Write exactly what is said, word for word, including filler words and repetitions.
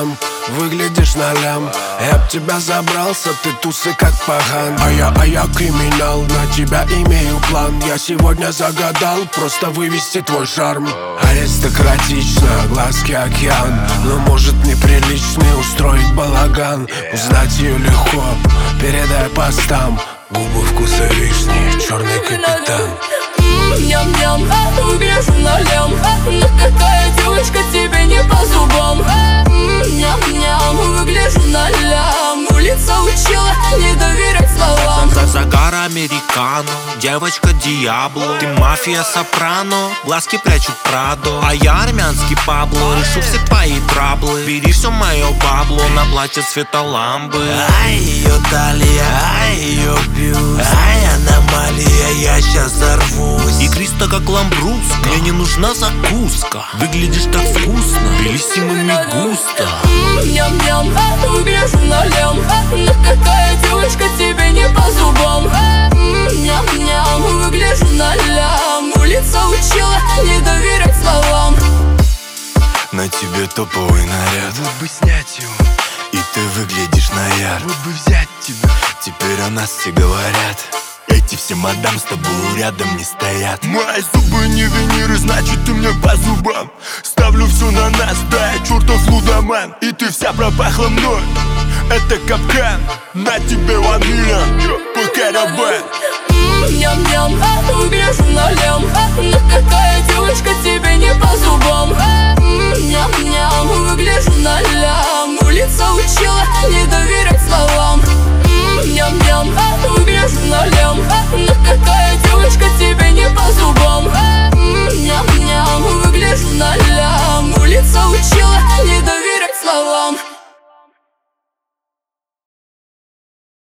капитан, выглядишь на лям. Я б тебя забрался, ты тусы как паган. А я, а я криминал, на тебя имею план. Я сегодня загадал просто вывести твой шарм. Аристократично, глазки океан, но может неприличный устроить балаган. Узнать ее легко, передай постам. Губы вкуса вишни, черный капитан. Ням-ням, выгляжу на лям. Но какая девочка тебе не по зубам. Ням-ням, выгляжу на лям. Улица учила не доверять словам. Загар американо, девочка Диабло. Ты мафия Сопрано, глазки прячут Прадо. А я армянский Пабло, решу все твои траблы. Бери все мое бабло на платье цвета ламбы. Ай, ее талия, ай, ее бюст, ай, аномалия, я щас взорвусь. Игристо как ламбруска, мне не нужна закуска. Выглядишь так вкусно, белиссимами густо. Ням-ням, выгляжу на лям. Но какая девочка тебе не по зубам. Ням-ням, выгляжу на лям. Улица учила не доверять словам. На тебе топовый наряд, Вот бы снять его, и ты выглядишь на яр. вот бы взять тебя. Теперь о нас все говорят. Эти все мадам с тобой рядом не стоят. Мои зубы не виниры, значит ты мне по зубам. Ставлю все на нас, да я чертов лудоман. И ты вся пропахла мной, это капкан. На тебе ванилья, покарабан. Ням-ням, выгляжу на лям. Но какая девочка